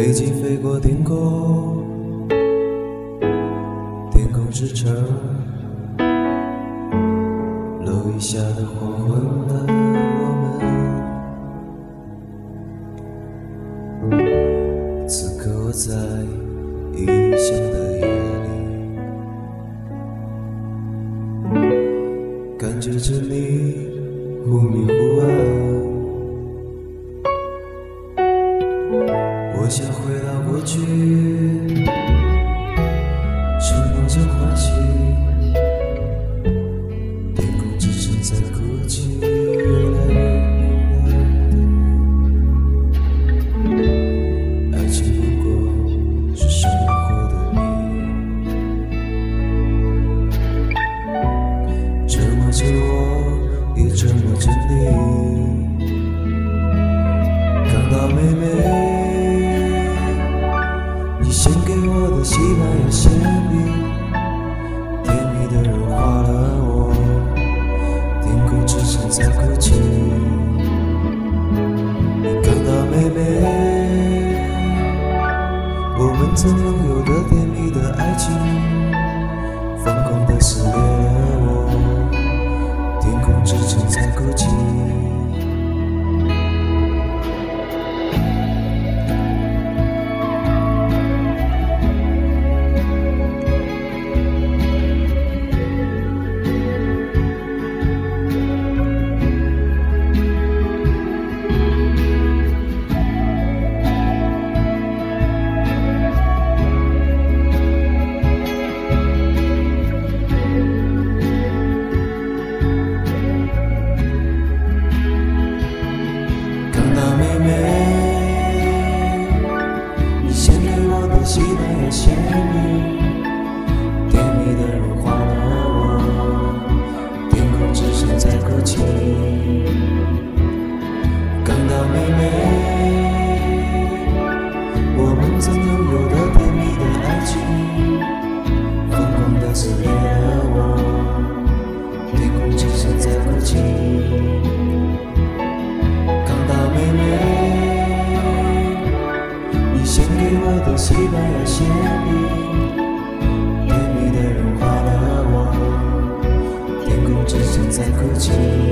飞机飞过天空，天空之城，楼宇下的黄昏的我们。此刻我在异乡的夜里，感觉着你忽明忽暗。我想回到过去，沉默着欢喜，天空之城在哭泣，越来越远的爱情不过是生活的谜，折磨着我，也折磨着你。看到妹妹献给我的西班牙馅饼，甜蜜的融化了我，天空之城在哭泣。你看到妹妹，我们曾拥有的甜蜜的爱情，疯狂地撕裂了我，天空之城在哭泣。西班牙馅饼，甜蜜的融化了我，天空之城在哭泣。看到妹妹，我们曾拥有的甜蜜的爱情，疯狂地撕裂了我，天空之城在哭泣。看到妹妹，献给我的西班牙馅饼，甜蜜地融化了我，天空之城在哭泣。